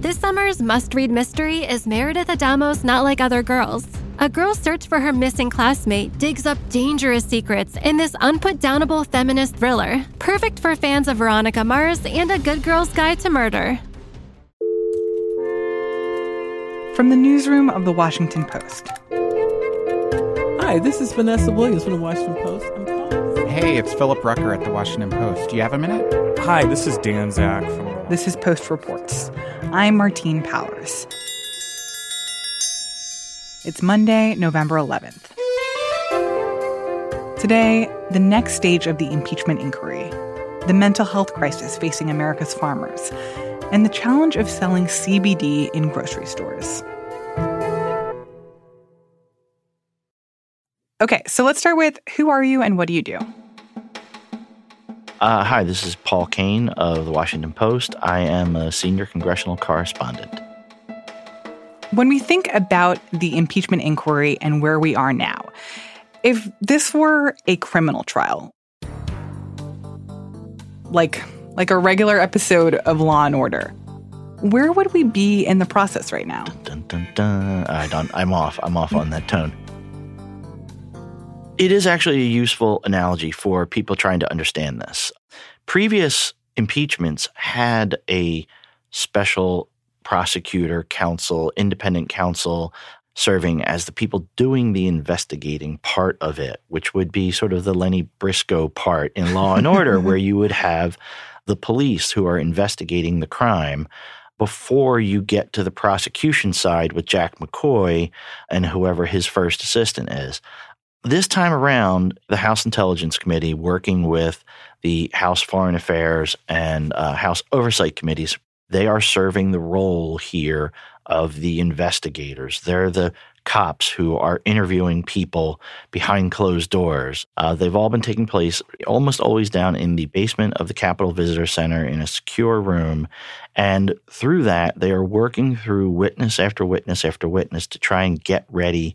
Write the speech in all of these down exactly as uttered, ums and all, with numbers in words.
This summer's must-read mystery is Meredith Adamo's Not Like Other Girls. A girl's search for her missing classmate digs up dangerous secrets in this unput-downable feminist thriller, perfect for fans of Veronica Mars and A Good Girl's Guide to Murder. From the newsroom of The Washington Post. Hi, this is Vanessa Williams from The Washington Post. I'm calling. Hey, it's Philip Rucker at The Washington Post. Do you have a minute? Hi, this is Dan Zach from... This is Post Reports. I'm Martine Powers. It's Monday, November eleventh. Today, the next stage of the impeachment inquiry, the mental health crisis facing America's farmers, and the challenge of selling C B D in grocery stores. Okay, so let's start with who are you and what do you do? Uh, hi, this is Paul Kane of The Washington Post. I am a senior congressional correspondent. When we think about the impeachment inquiry and where we are now, if this were a criminal trial, like, like a regular episode of Law and Order, where would we be in the process right now? Dun, dun, dun, dun. I don't, I'm off. I'm off on that tone. It is actually a useful analogy for people trying to understand this. Previous impeachments had a special prosecutor, counsel, independent counsel serving as the people doing the investigating part of it, which would be sort of the Lenny Briscoe part in Law and Order, where you would have the police who are investigating the crime before you get to the prosecution side with Jack McCoy and whoever his first assistant is. This time around, the House Intelligence Committee, working with the House Foreign Affairs and uh, House Oversight Committees, they are serving the role here of the investigators. They're the cops who are interviewing people behind closed doors. Uh, they've all been taking place almost always down in the basement of the Capitol Visitor Center in a secure room. And through that, they are working through witness after witness after witness to try and get ready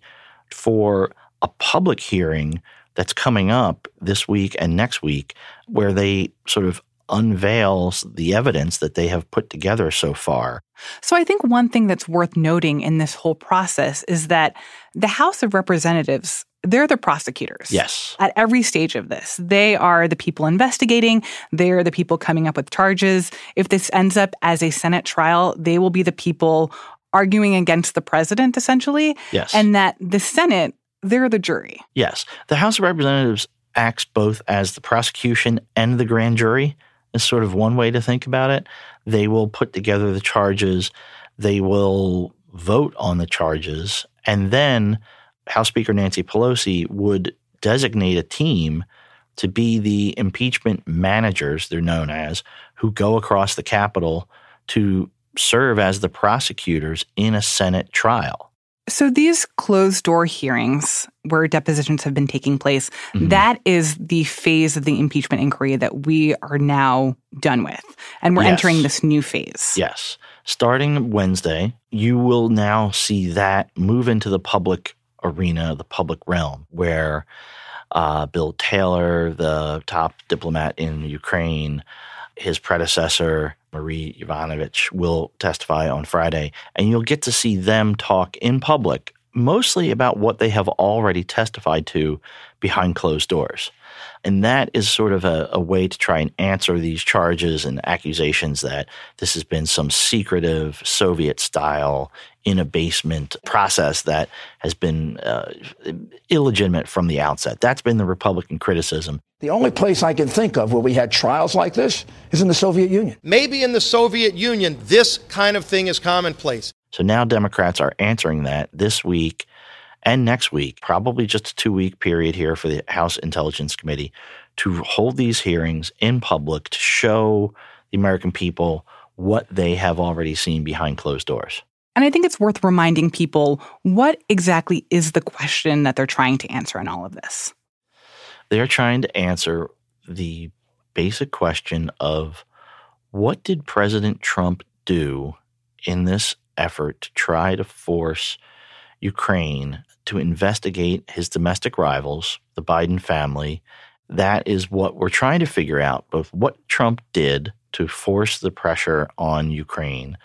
for a public hearing that's coming up this week and next week, where they sort of unveils the evidence that they have put together so far. So I think one thing that's worth noting in this whole process is that the House of Representatives, they're the prosecutors. Yes. At every stage of this. They are the people investigating. They're the people coming up with charges. If this ends up as a Senate trial, they will be the people arguing against the president, essentially. Yes. And that the Senate, they're the jury. Yes. The House of Representatives acts both as the prosecution and the grand jury. Is sort of one way to think about it. They will put together the charges. They will vote on the charges. And then House Speaker Nancy Pelosi would designate a team to be the impeachment managers, they're known as, who go across the Capitol to serve as the prosecutors in a Senate trial. So these closed-door hearings where depositions have been taking place, mm-hmm. that is the phase of the impeachment inquiry that we are now done with. And we're yes. entering this new phase. Yes. Starting Wednesday, you will now see that move into the public arena, the public realm, where uh, Bill Taylor, the top diplomat in Ukraine, his predecessor, Marie Yovanovitch, will testify on Friday, and you'll get to see them talk in public, mostly about what they have already testified to behind closed doors. And that is sort of a, a way to try and answer these charges and accusations that this has been some secretive Soviet-style in a basement process that has been uh, illegitimate from the outset. That's been the Republican criticism. The only place I can think of where we had trials like this is in the Soviet Union. Maybe in the Soviet Union, this kind of thing is commonplace. So now Democrats are answering that this week and next week, probably just a two-week period here for the House Intelligence Committee to hold these hearings in public to show the American people what they have already seen behind closed doors. And I think it's worth reminding people, what exactly is the question that they're trying to answer in all of this? They're trying to answer the basic question of what did President Trump do in this effort to try to force Ukraine to investigate his domestic rivals, the Biden family. That is what we're trying to figure out, both what Trump did to force the pressure on Ukraine,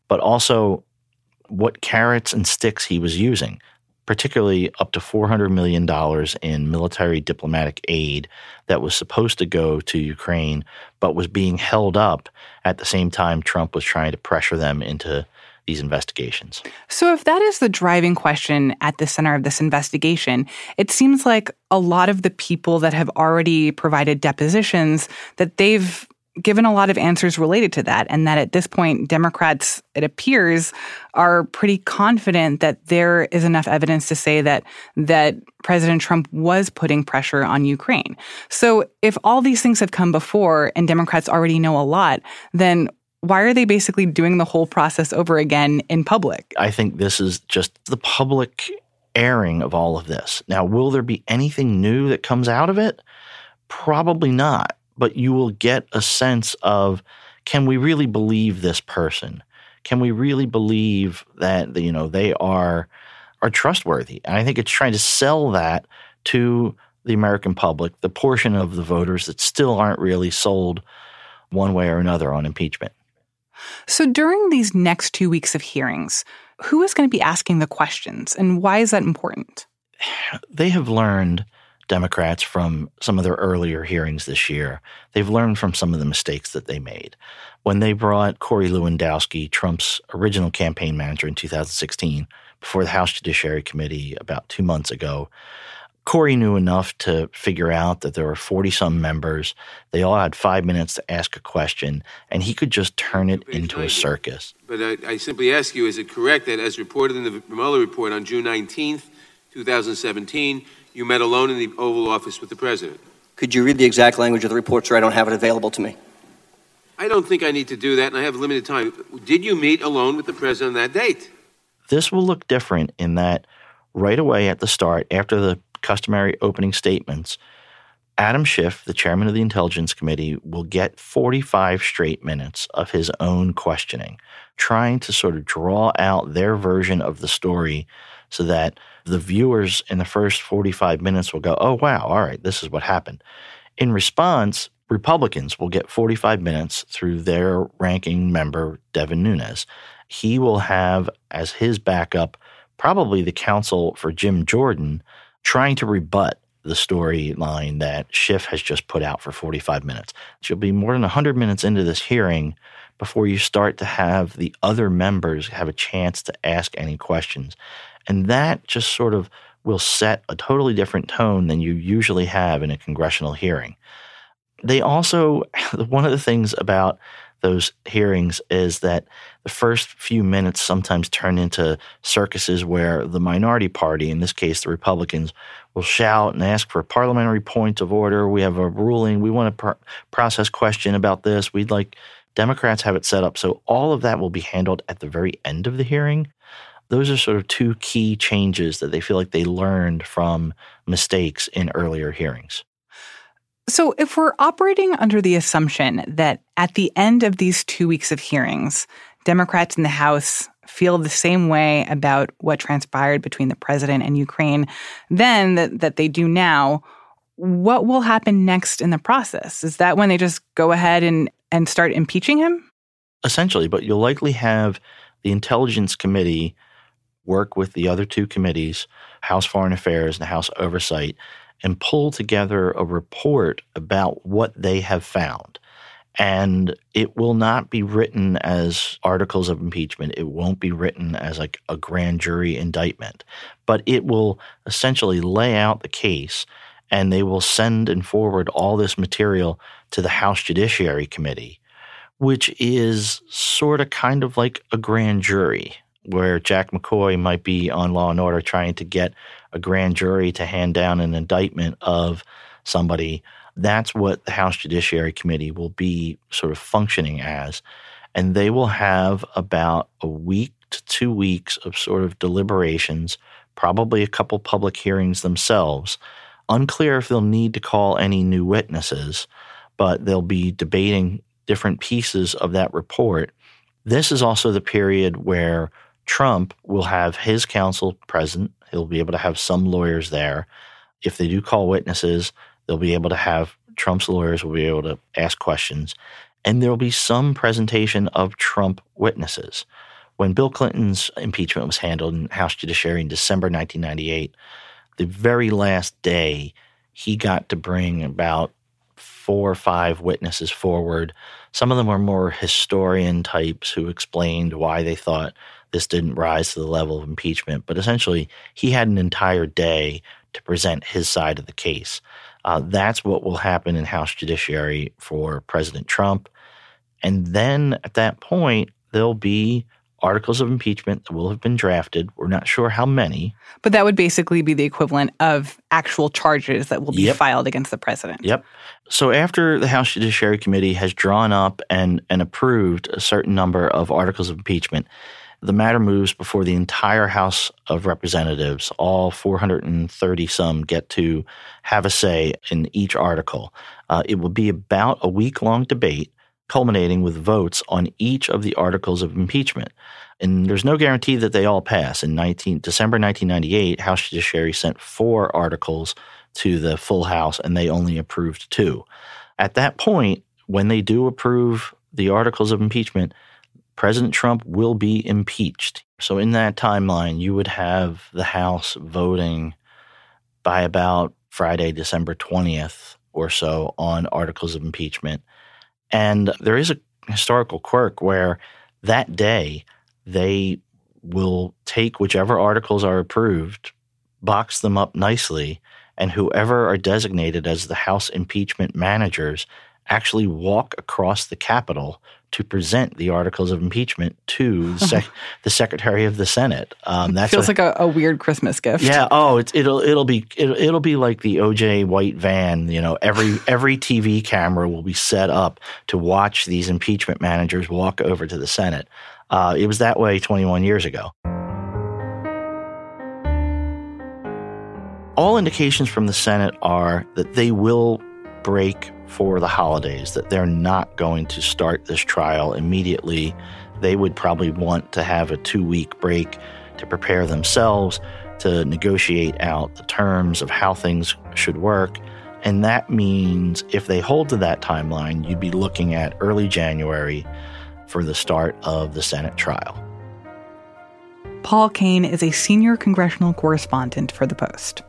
but also what carrots and sticks he was using, particularly up to four hundred million dollars in military diplomatic aid that was supposed to go to Ukraine, but was being held up at the same time Trump was trying to pressure them into these investigations. So if that is the driving question at the center of this investigation, it seems like a lot of the people that have already provided depositions, that they've given a lot of answers related to that, and that at this point, Democrats, it appears, are pretty confident that there is enough evidence to say that that President Trump was putting pressure on Ukraine. So if all these things have come before and Democrats already know a lot, then why are they basically doing the whole process over again in public? I think this is just the public airing of all of this. Now, will there be anything new that comes out of it? Probably not. But you will get a sense of, can we really believe this person? Can we really believe that, you know, they are are trustworthy? And I think it's trying to sell that to the American public, the portion of the voters that still aren't really sold one way or another on impeachment. So during these next two weeks of hearings, who is going to be asking the questions, and why is that important? They have learned, Democrats, from some of their earlier hearings this year. They've learned from some of the mistakes that they made. When they brought Corey Lewandowski, Trump's original campaign manager in two thousand sixteen, before the House Judiciary Committee about two months ago, Corey knew enough to figure out that there were forty-some members. They all had five minutes to ask a question, and he could just turn it into a circus. But I, I simply ask you, is it correct that as reported in the Mueller report on June nineteenth, twenty seventeen, you met alone in the Oval Office with the president? Could you read the exact language of the report, sir? I don't have it available to me. I don't think I need to do that, and I have limited time. Did you meet alone with the president on that date? This will look different in that right away at the start, after the customary opening statements, Adam Schiff, the chairman of the Intelligence Committee, will get forty-five straight minutes of his own questioning, trying to sort of draw out their version of the story so that the viewers in the first forty-five minutes will go, oh, wow, all right, this is what happened. In response, Republicans will get forty-five minutes through their ranking member, Devin Nunes. He will have as his backup probably the counsel for Jim Jordan trying to rebut the storyline that Schiff has just put out for forty-five minutes. You'll be more than one hundred minutes into this hearing before you start to have the other members have a chance to ask any questions. And that just sort of will set a totally different tone than you usually have in a congressional hearing. They also, one of the things about those hearings is that the first few minutes sometimes turn into circuses where the minority party, in this case the Republicans, will shout and ask for a parliamentary point of order. We have a ruling. We want a pr- process question about this. We'd like Democrats have it set up so all of that will be handled at the very end of the hearing. Those are sort of two key changes that they feel like they learned from mistakes in earlier hearings. So if we're operating under the assumption that at the end of these two weeks of hearings, Democrats in the House feel the same way about what transpired between the president and Ukraine then that, that they do now, what will happen next in the process? Is that when they just go ahead and, and start impeaching him? Essentially, but you'll likely have the Intelligence Committee work with the other two committees, House Foreign Affairs and House Oversight, and pull together a report about what they have found. And it will not be written as articles of impeachment. It won't be written as like a grand jury indictment. But it will essentially lay out the case, and they will send and forward all this material to the House Judiciary Committee, which is sort of kind of like a grand jury, where Jack McCoy might be on Law and Order trying to get a grand jury to hand down an indictment of somebody. That's what the House Judiciary Committee will be sort of functioning as. And they will have about a week to two weeks of sort of deliberations, probably a couple public hearings themselves. Unclear if they'll need to call any new witnesses, but they'll be debating different pieces of that report. This is also the period where Trump will have his counsel present. He'll be able to have some lawyers there. If they do call witnesses, they'll be able to have Trump's lawyers will be able to ask questions. And there will be some presentation of Trump witnesses. When Bill Clinton's impeachment was handled in House Judiciary in December nineteen ninety-eight, the very last day, he got to bring about four or five witnesses forward. Some of them were more historian types who explained why they thought this didn't rise to the level of impeachment. But essentially, he had an entire day to present his side of the case. Uh, that's what will happen in House Judiciary for President Trump. And then at that point, there'll be articles of impeachment that will have been drafted. We're not sure how many. But that would basically be the equivalent of actual charges that will be Yep. filed against the president. Yep. So after the House Judiciary Committee has drawn up and, and approved a certain number of articles of impeachment, the matter moves before the entire House of Representatives. All four hundred thirty some get to have a say in each article. Uh, it will be about a week-long debate, culminating with votes on each of the articles of impeachment. And there's no guarantee that they all pass. In December nineteen ninety-eight, House Judiciary sent four articles to the full House, and they only approved two. At that point, when they do approve the articles of impeachment, President Trump will be impeached. So in that timeline, you would have the House voting by about Friday, December twentieth or so on articles of impeachment. And there is a historical quirk where that day they will take whichever articles are approved, box them up nicely, and whoever are designated as the House impeachment managers actually walk across the Capitol to present the articles of impeachment to the, sec- the Secretary of the Senate. Um, that feels like a, a weird Christmas gift. Yeah. Oh, it's, it'll it'll be it'll, it'll be like the O J White van. You know, every every T V camera will be set up to watch these impeachment managers walk over to the Senate. Uh, it was that way twenty-one years ago. All indications from the Senate are that they will break for the holidays, that they're not going to start this trial immediately. They would probably want to have a two-week break to prepare themselves, to negotiate out the terms of how things should work. And that means if they hold to that timeline, you'd be looking at early January for the start of the Senate trial. Paul Kane is a senior congressional correspondent for The Post.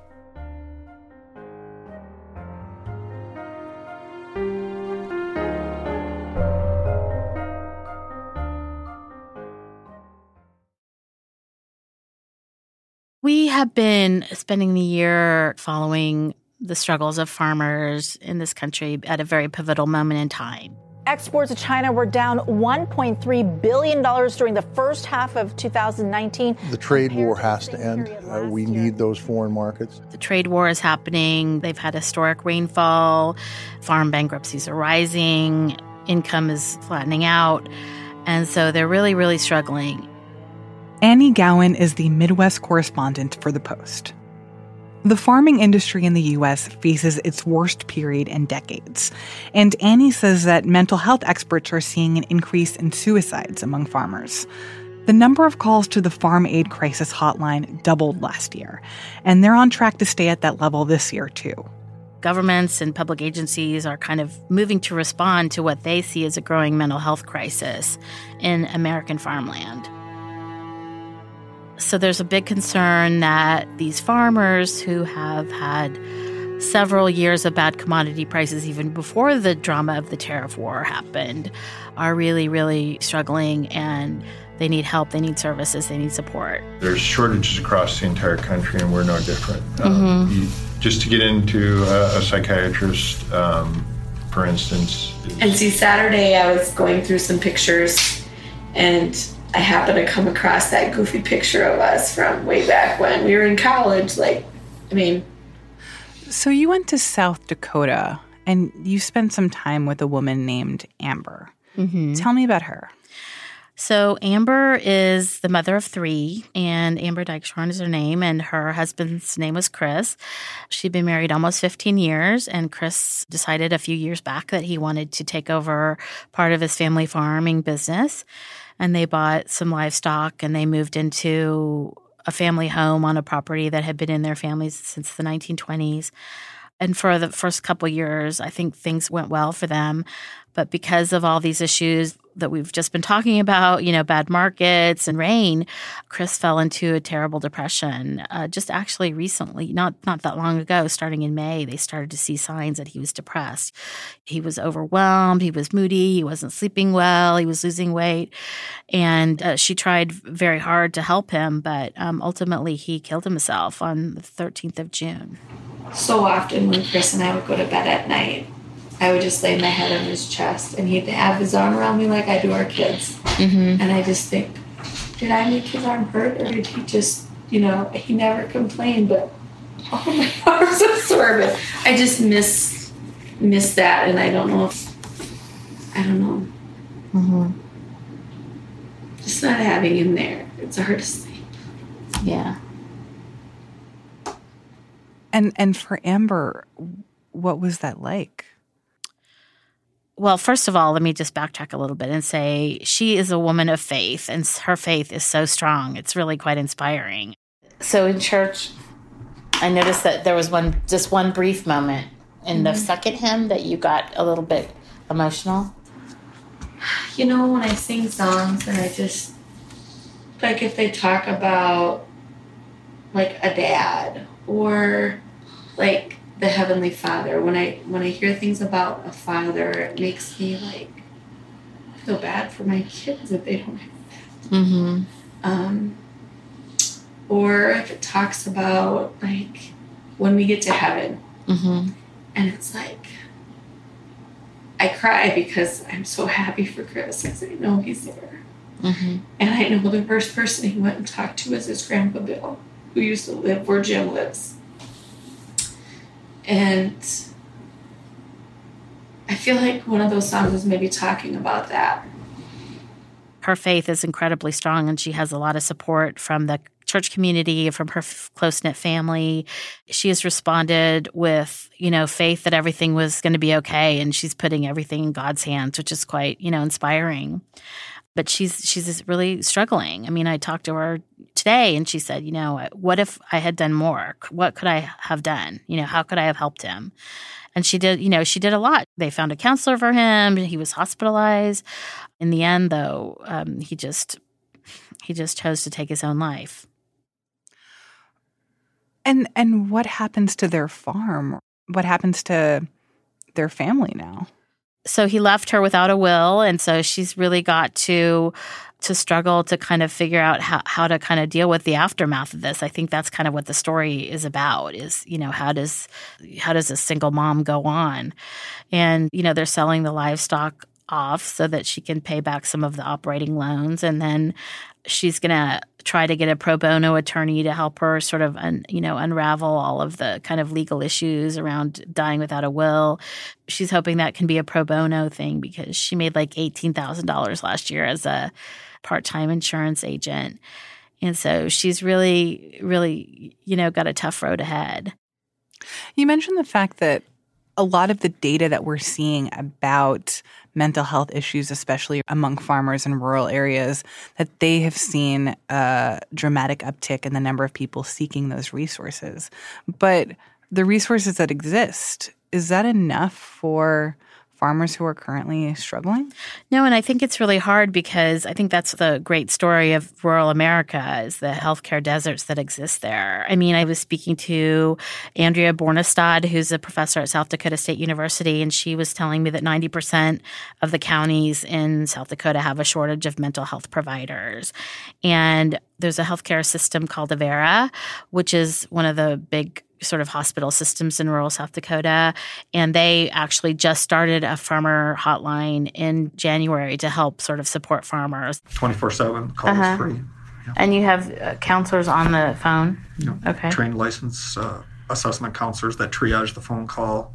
We have been spending the year following the struggles of farmers in this country at a very pivotal moment in time. Exports to China were down one point three billion dollars during the first half of two thousand nineteen. The trade war has to end. Uh, we need those foreign markets. The trade war is happening. They've had historic rainfall. Farm bankruptcies are rising. Income is flattening out. And so they're really, really struggling. Annie Gowan is the Midwest correspondent for The Post. The farming industry in the U S faces its worst period in decades, and Annie says that mental health experts are seeing an increase in suicides among farmers. The number of calls to the Farm Aid Crisis Hotline doubled last year, and they're on track to stay at that level this year, too. Governments and public agencies are kind of moving to respond to what they see as a growing mental health crisis in American farmland. So there's a big concern that these farmers who have had several years of bad commodity prices even before the drama of the tariff war happened are really, really struggling, and they need help, they need services, they need support. There's shortages across the entire country, and we're no different. Mm-hmm. Um, you, just to get into a, a psychiatrist, um, for instance. Is... And see, Saturday I was going through some pictures, and I happened to come across that goofy picture of us from way back when we were in college. Like, I mean. So you went to South Dakota and you spent some time with a woman named Amber. Mm-hmm. Tell me about her. So Amber is the mother of three, and Amber Dykeshorn is her name, and her husband's name was Chris. She'd been married almost fifteen years, and Chris decided a few years back that he wanted to take over part of his family farming business. And they bought some livestock, and they moved into a family home on a property that had been in their families since the nineteen twenties. And for the first couple of years, I think things went well for them. But because of all these issues that we've just been talking about, you know, bad markets and rain, Chris fell into a terrible depression. Uh, just actually recently, not not that long ago, starting in May, they started to see signs that he was depressed. He was overwhelmed. He was moody. He wasn't sleeping well. He was losing weight. And uh, she tried very hard to help him, but um, ultimately he killed himself on the thirteenth of June. So often when Chris and I would go to bed at night, I would just lay my head on his chest, and he'd have his arm around me like I do our kids. Mm-hmm. And I just think, did I make his arm hurt, or did he just, you know, he never complained, but oh, my arm's so sore. But I just miss, miss that, and I don't know if, I don't know. Mm-hmm. Just not having him there. It's hard to sleep. Yeah. And and for Amber, what was that like? Well, first of all, let me just backtrack a little bit and say she is a woman of faith, and her faith is so strong. It's really quite inspiring. So in church, I noticed that there was one, just one brief moment in mm-hmm. the second hymn that you got a little bit emotional. You know, when I sing songs and I just, like if they talk about like a dad or like the Heavenly Father, when I when I hear things about a father, it makes me like feel bad for my kids that they don't have that. Mm-hmm. Um, or if it talks about like when we get to heaven, mm-hmm. and it's like I cry because I'm so happy for Chris because I know he's there, mm-hmm. and I know the first person he went and talked to was his grandpa Bill, who used to live where Jim lives. And I feel like one of those songs is maybe talking about that. Her faith is incredibly strong, and she has a lot of support from the church community, from her f- close-knit family. She has responded with, you know, faith that everything was going to be okay, and she's putting everything in God's hands, which is quite, you know, inspiring. But she's she's really struggling. I mean, I talked to her today, and she said, you know, what if I had done more? What could I have done? You know, how could I have helped him? And she did, you know, she did a lot. They found a counselor for him. He was hospitalized. In the end, though, um, he just he just chose to take his own life. And and what happens to their farm? What happens to their family now? So he left her without a will, and so she's really got to to struggle to kind of figure out how, how to kind of deal with the aftermath of this. I think that's kind of what the story is about, is, you know, how does how does a single mom go on? And, you know, they're selling the livestock off so that she can pay back some of the operating loans, and then she's going to try to get a pro bono attorney to help her sort of, un, you know, unravel all of the kind of legal issues around dying without a will. She's hoping that can be a pro bono thing because she made like eighteen thousand dollars last year as a part-time insurance agent. And so she's really, really, you know, got a tough road ahead. You mentioned the fact that a lot of the data that we're seeing about mental health issues, especially among farmers in rural areas, that they have seen a dramatic uptick in the number of people seeking those resources. But the resources that exist, is that enough for farmers who are currently struggling? No, and I think it's really hard because I think that's the great story of rural America, is the healthcare deserts that exist there. I mean, I was speaking to Andrea Bornestad, who's a professor at South Dakota State University, and she was telling me that ninety percent of the counties in South Dakota have a shortage of mental health providers. And there's a healthcare system called Avera, which is one of the big sort of hospital systems in rural South Dakota. And they actually just started a farmer hotline in January to help sort of support farmers. twenty-four seven, call uh-huh. is free. Yeah. And you have uh, counselors on the phone? Yeah. Okay. Trained licensed uh, assessment counselors that triage the phone call.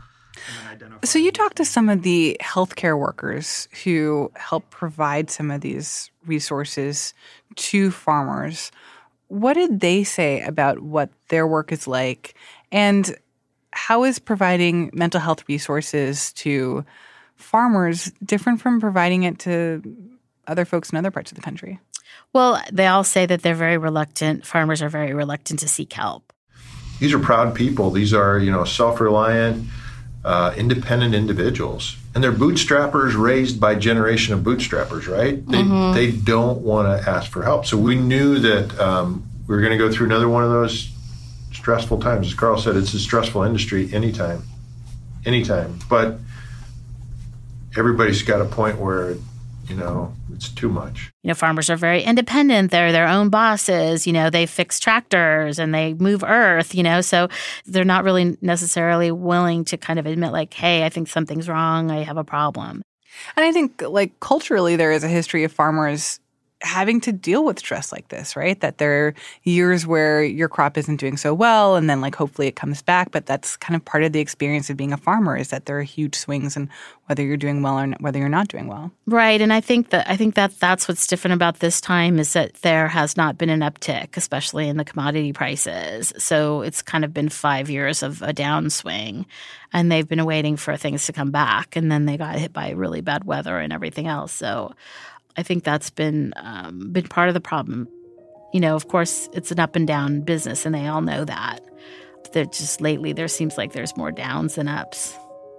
So you talked to some of the healthcare workers who help provide some of these resources to farmers. What did they say about what their work is like? And how is providing mental health resources to farmers different from providing it to other folks in other parts of the country? Well, they all say that they're very reluctant. Farmers are very reluctant to seek help. these are proud people. These are, you know, self-reliant, uh, independent individuals. And they're bootstrappers raised by a generation of bootstrappers, right? They, mm-hmm. they don't want to ask for help. So we knew that um, we were going to go through another one of those stressful times. As Carl said, it's a stressful industry anytime, anytime. But everybody's got a point where, you know, it's too much. You know, farmers are very independent. They're their own bosses. You know, they fix tractors and they move earth, you know, so they're not really necessarily willing to kind of admit like, hey, I think something's wrong. I have a problem. And I think like culturally, there is a history of farmers having to deal with stress like this, right? That there are years where your crop isn't doing so well and then like hopefully it comes back. But that's kind of part of the experience of being a farmer is that there are huge swings in whether you're doing well or whether you're not doing well. Right. And I think that I think that that's what's different about this time is that there has not been an uptick, especially in the commodity prices. So it's kind of been five years of a downswing and they've been waiting for things to come back. And then they got hit by really bad weather and everything else. So I think that's been um, been part of the problem. You know, of course, it's an up and down business, and they all know that. That just lately, there seems like there's more downs than ups.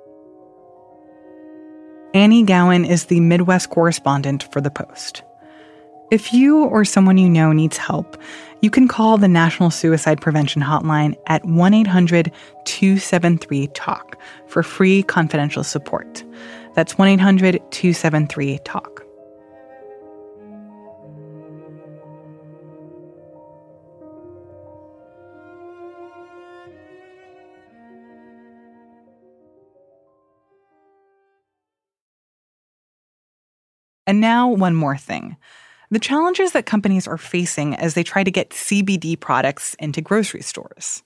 Annie Gowan is the Midwest correspondent for The Post. If you or someone you know needs help, you can call the National Suicide Prevention Hotline at one eight hundred two seven three talk for free confidential support. That's one eight hundred two seven three talk. And now one more thing. The challenges that companies are facing as they try to get C B D products into grocery stores.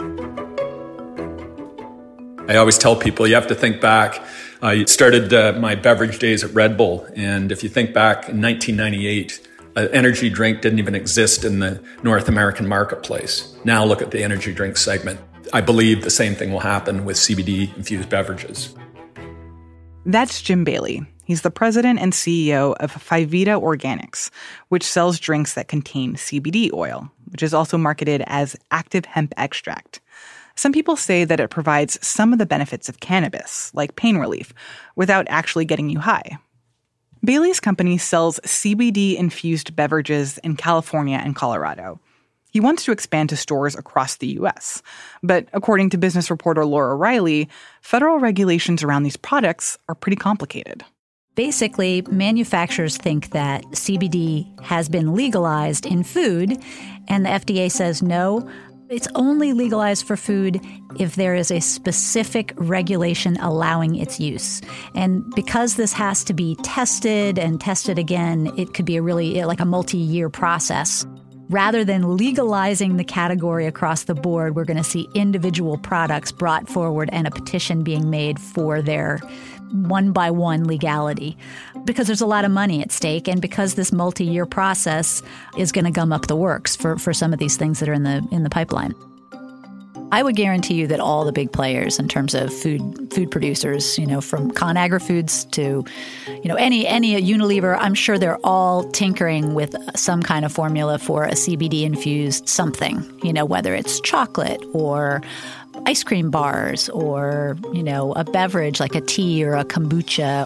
I always tell people you have to think back. I started uh, my beverage days at Red Bull, and if you think back in nineteen ninety-eight, an energy drink didn't even exist in the North American marketplace. Now look at the energy drink segment. I believe the same thing will happen with C B D-infused beverages. That's Jim Bailey. He's the president and C E O of Fyvita Organics, which sells drinks that contain C B D oil, which is also marketed as active hemp extract. Some people say that it provides some of the benefits of cannabis, like pain relief, without actually getting you high. Bailey's company sells C B D-infused beverages in California and Colorado. He wants to expand to stores across the U S. But according to business reporter Laura Riley, federal regulations around these products are pretty complicated. Basically, manufacturers think that C B D has been legalized in food, and the F D A says no. It's only legalized for food if there is a specific regulation allowing its use. And because this has to be tested and tested again, it could be a really like a multi-year process. Rather than legalizing the category across the board, we're going to see individual products brought forward and a petition being made for their one-by-one legality. Because there's a lot of money at stake, and because this multi-year process is going to gum up the works for, for some of these things that are in the in the pipeline. I would guarantee you that all the big players in terms of food food producers, you know, from ConAgra Foods to, you know, any any Unilever, I'm sure they're all tinkering with some kind of formula for a C B D-infused something, you know, whether it's chocolate or ice cream bars or, you know, a beverage like a tea or a kombucha.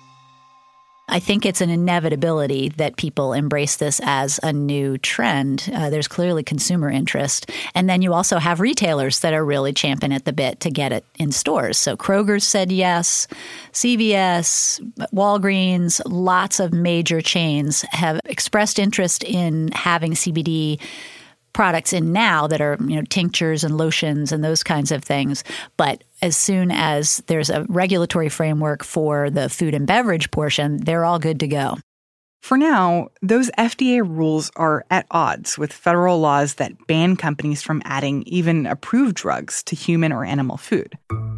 I think it's an inevitability that people embrace this as a new trend. Uh, there's clearly consumer interest. And then you also have retailers that are really champing at the bit to get it in stores. So Kroger's said yes, C V S, Walgreens, lots of major chains have expressed interest in having C B D products in now that are, you know, tinctures and lotions and those kinds of things. But as soon as there's a regulatory framework for the food and beverage portion, they're all good to go. For now, those F D A rules are at odds with federal laws that ban companies from adding even approved drugs to human or animal food.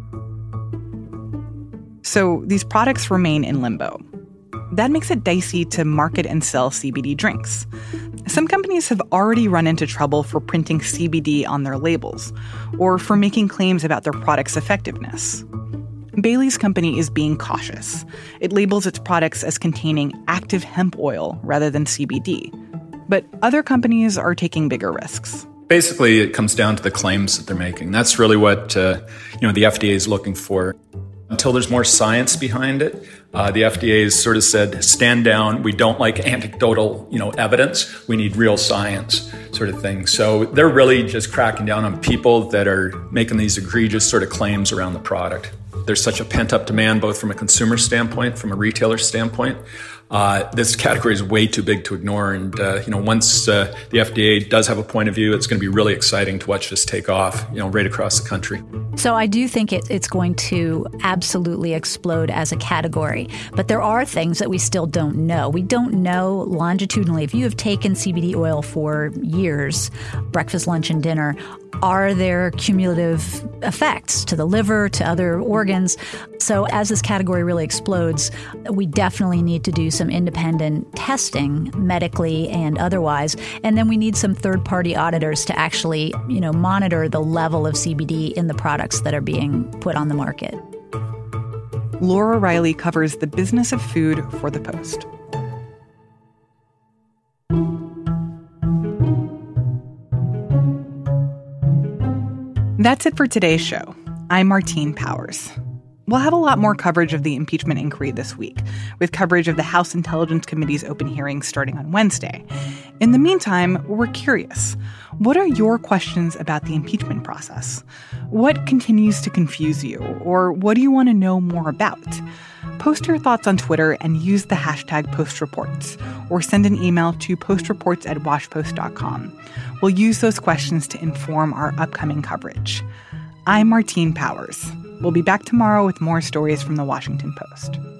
So these products remain in limbo. That makes it dicey to market and sell C B D drinks. Some companies have already run into trouble for printing C B D on their labels or for making claims about their product's effectiveness. Bailey's company is being cautious. It labels its products as containing active hemp oil rather than C B D. But other companies are taking bigger risks. Basically, it comes down to the claims that they're making. That's really what uh, you know the F D A is looking for. Until there's more science behind it, uh, the F D A has sort of said, stand down. We don't like anecdotal, you know, evidence. We need real science, sort of thing. So they're really just cracking down on people that are making these egregious sort of claims around the product. There's such a pent-up demand, both from a consumer standpoint, from a retailer standpoint. Uh, this category is way too big to ignore. And, uh, you know, once uh, the F D A does have a point of view, it's going to be really exciting to watch this take off, you know, right across the country. So I do think it, it's going to absolutely explode as a category. But there are things that we still don't know. We don't know longitudinally. If you have taken C B D oil for years, breakfast, lunch, and dinner, are there cumulative effects to the liver, to other organs? So as this category really explodes, we definitely need to do some independent testing, medically and otherwise. And then we need some third-party auditors to actually, you know, monitor the level of C B D in the products that are being put on the market. Laura Riley covers the business of food for The Post. That's it for today's show. I'm Martine Powers. We'll have a lot more coverage of the impeachment inquiry this week, with coverage of the House Intelligence Committee's open hearing starting on Wednesday. In the meantime, we're curious. What are your questions about the impeachment process? What continues to confuse you, or what do you want to know more about? Post your thoughts on Twitter and use the hashtag PostReports, or send an email to postreports at washpost dot com. We'll use those questions to inform our upcoming coverage. I'm Martine Powers. We'll be back tomorrow with more stories from the Washington Post.